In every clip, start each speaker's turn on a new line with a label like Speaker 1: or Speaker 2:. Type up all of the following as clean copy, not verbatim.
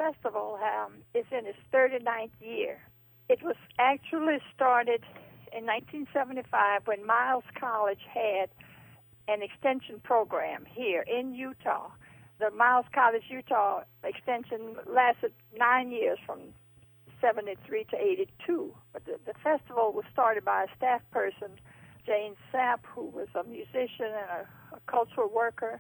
Speaker 1: festival is in its 39th year. It was actually started in 1975 when Miles College had an extension program here in Utah. The Miles College, Utah extension lasted 9 years from 73 to 82. But the festival was started by a staff person, Jane Sapp, who was a musician and a cultural worker.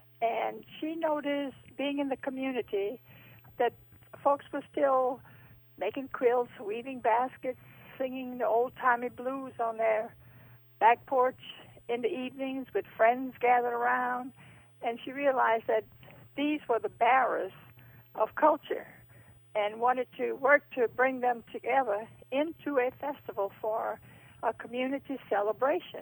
Speaker 1: And she noticed, being in the community, that folks were still making quilts, weaving baskets, singing the old-timey blues on their back porch in the evenings with friends gathered around. And she realized that these were the bearers of culture and wanted to work to bring them together into a festival for a community celebration.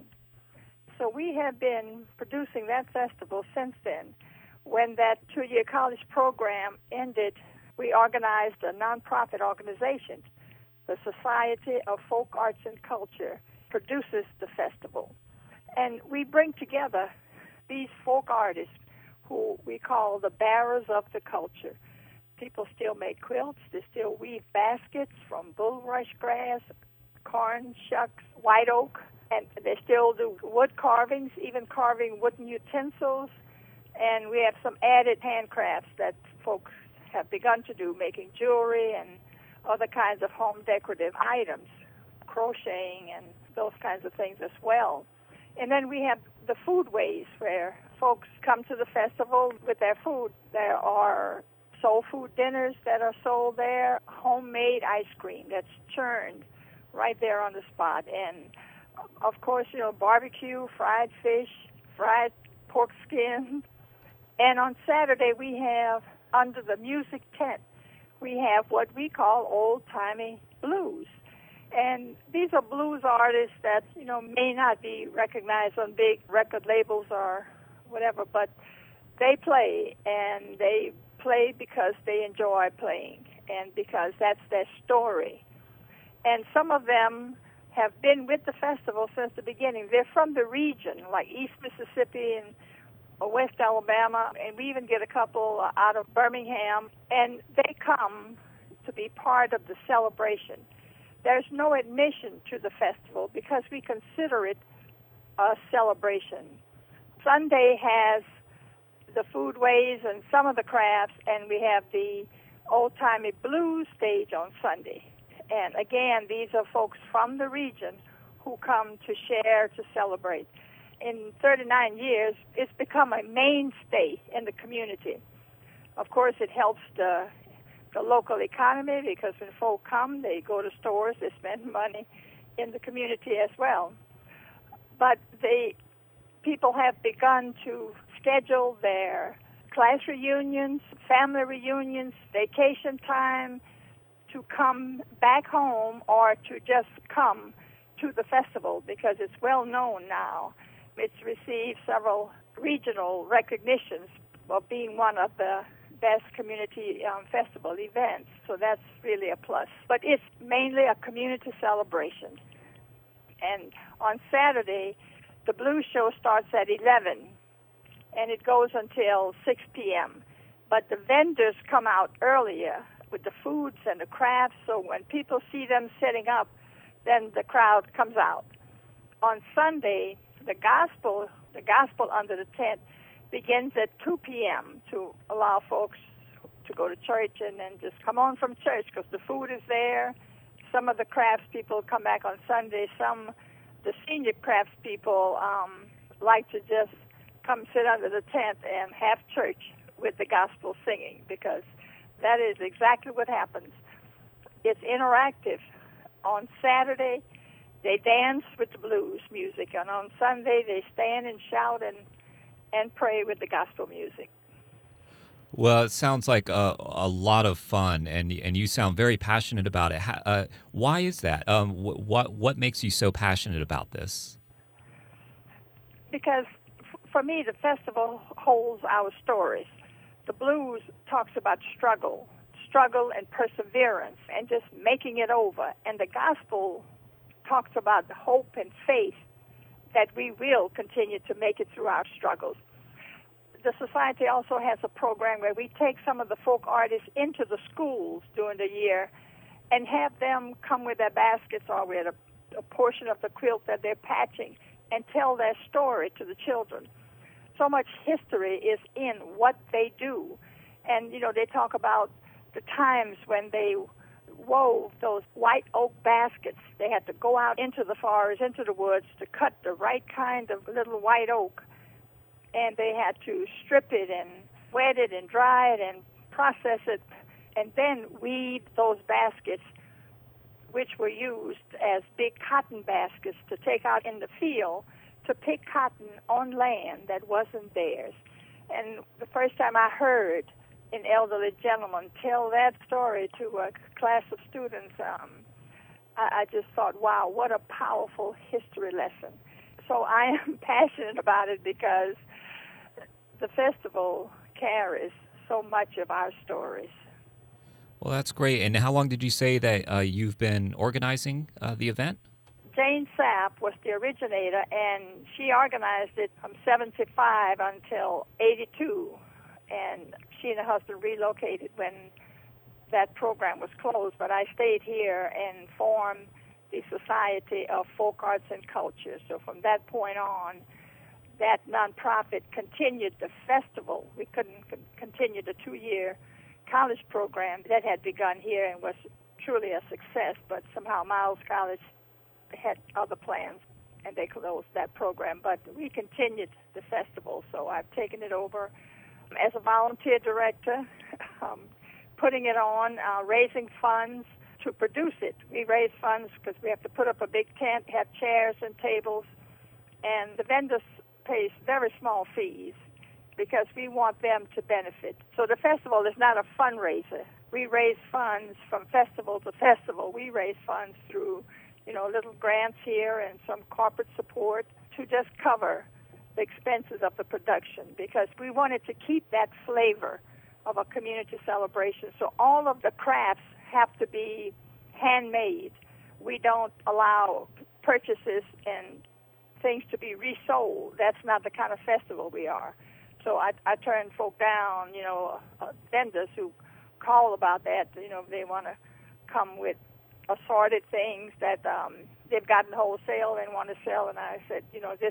Speaker 1: So we have been producing that festival since then. When that two-year college program ended, we organized a nonprofit organization. The Society of Folk Arts and Culture produces the festival. And we bring together these folk artists who we call the bearers of the culture. People still make quilts. They still weave baskets from bulrush grass, corn shucks, white oak, and they still do wood carvings, even carving wooden utensils. And we have some added handcrafts that folks have begun to do, making jewelry and other kinds of home decorative items, crocheting and those kinds of things as well. And then we have the foodways where folks come to the festival with their food. There are soul food dinners that are sold there, homemade ice cream that's churned right there on the spot. And, of course, barbecue, fried fish, fried pork skin. And on Saturday we have, under the music tent, we have what we call old-timey blues. And these are blues artists that, may not be recognized on big record labels or whatever, but they play, and they play because they enjoy playing and because that's their story. And some of them have been with the festival since the beginning. They're from the region, like East Mississippi and West Alabama, and we even get a couple out of Birmingham, and they come to be part of the celebration. There's no admission to the festival because we consider it a celebration. Sunday has the foodways and some of the crafts, and we have the old-timey blues stage on Sunday. And again, these are folks from the region who come to share, to celebrate. In 39 years, it's become a mainstay in the community. Of course, it helps the local economy because when folk come, they go to stores, they spend money in the community as well. But people have begun to schedule their class reunions, family reunions, vacation time, to come back home or to just come to the festival because it's well known now. It's received several regional recognitions of being one of the best community festival events, so that's really a plus. But it's mainly a community celebration. And on Saturday, the blues show starts at 11, and it goes until 6 p.m. But the vendors come out earlier with the foods and the crafts, so when people see them setting up, then the crowd comes out. On Sunday, the gospel under the tent begins at 2 p.m. to allow folks to go to church and then just come on from church because the food is there. Some of the crafts people come back on Sunday. The senior crafts people like to just come sit under the tent and have church with the gospel singing because that is exactly what happens. It's interactive. On Saturday, they dance with the blues music, and on Sunday, they stand and shout and pray with the gospel music.
Speaker 2: Well, it sounds like a lot of fun, and you sound very passionate about it. Why is that? What makes you so passionate about this?
Speaker 1: Because for me, the festival holds our stories. The blues talks about struggle and perseverance and just making it over. And the gospel talks about hope and faith that we will continue to make it through our struggles. the society also has a program where we take some of the folk artists into the schools during the year and have them come with their baskets or with a portion of the quilt that they're patching and tell their story to the children. So much history is in what they do. And, they talk about the times when they wove those white oak baskets. They had to go out into the forest, into the woods, to cut the right kind of little white oak. And they had to strip it and wet it and dry it and process it and then weave those baskets, which were used as big cotton baskets to take out in the field to pick cotton on land that wasn't theirs. And the first time I heard an elderly gentleman tell that story to a class of students, I just thought, wow, what a powerful history lesson. So I am passionate about it because the festival carries so much of our stories.
Speaker 2: Well, that's great. And how long did you say that you've been organizing the event?
Speaker 1: Jane Sapp was the originator, and she organized it from 75 until 82. And she and her husband relocated when that program was closed. But I stayed here and formed the Society of Folk Arts and Culture. So from that point on, that nonprofit continued the festival. We couldn't continue the 2-year college program that had begun here and was truly a success, but somehow Miles College had other plans and they closed that program. But we continued the festival, so I've taken it over as a volunteer director, putting it on, raising funds to produce it. We raise funds because we have to put up a big tent, have chairs and tables, and the vendors pay very small fees because we want them to benefit. So the festival is not a fundraiser. We raise funds from festival to festival. We raise funds through, little grants here and some corporate support to just cover the expenses of the production because we wanted to keep that flavor of a community celebration. So all of the crafts have to be handmade. We don't allow purchases and things to be resold. That's not the kind of festival we are. So I turn folk down, vendors who call about that. They want to come with assorted things that they've gotten wholesale and want to sell. And I said,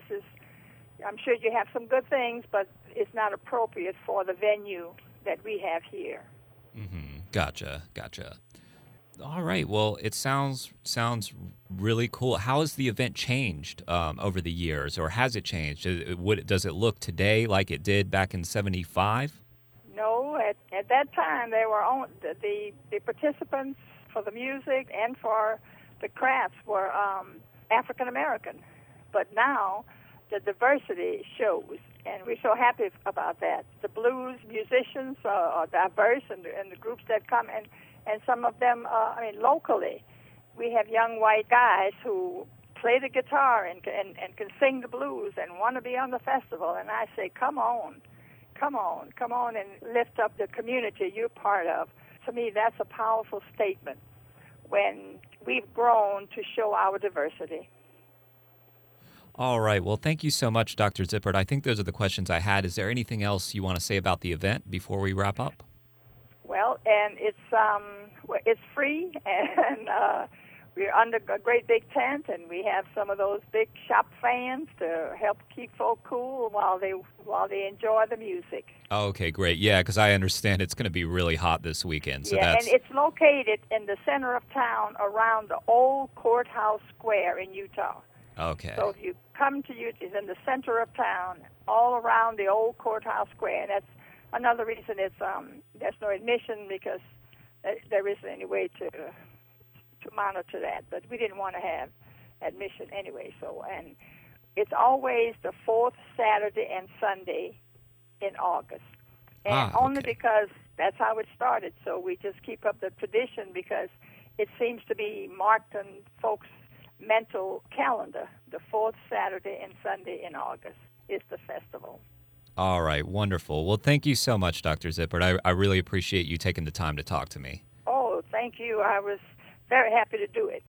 Speaker 1: I'm sure you have some good things, but it's not appropriate for the venue that we have here.
Speaker 2: Mm-hmm. Gotcha. All right. Well, it sounds really cool. How has the event changed over the years, or has it changed? Does it look today like it did back in '75?
Speaker 1: No. At that time, they were the participants for the music and for the crafts were African American, but now the diversity shows, and we're so happy about that. The blues musicians are diverse, and the groups that come and some of them, locally, we have young white guys who play the guitar and can sing the blues and want to be on the festival. And I say, come on and lift up the community you're part of. To me, that's a powerful statement when we've grown to show our diversity.
Speaker 2: All right. Well, thank you so much, Dr. Zippert. I think those are the questions I had. Is there anything else you want to say about the event before we wrap up?
Speaker 1: Well, and it's free, and we're under a great big tent, and we have some of those big shop fans to help keep folk cool while they enjoy the music.
Speaker 2: Okay, great. Yeah, because I understand it's going to be really hot this weekend. So
Speaker 1: and it's located in the center of town around the old courthouse square in Utah.
Speaker 2: Okay.
Speaker 1: So if you come to Utah, it's in the center of town, all around the old courthouse square, and that's another reason there's no admission because there isn't any way to monitor that. But we didn't want to have admission anyway. So, and it's always the fourth Saturday and Sunday in August, and only because that's how it started. So we just keep up the tradition because it seems to be marked on folks' mental calendar. The fourth Saturday and Sunday in August is the festival.
Speaker 2: All right, wonderful. Well, thank you so much, Dr. Zippert. I really appreciate you taking the time to talk to me.
Speaker 1: Oh, thank you. I was very happy to do it.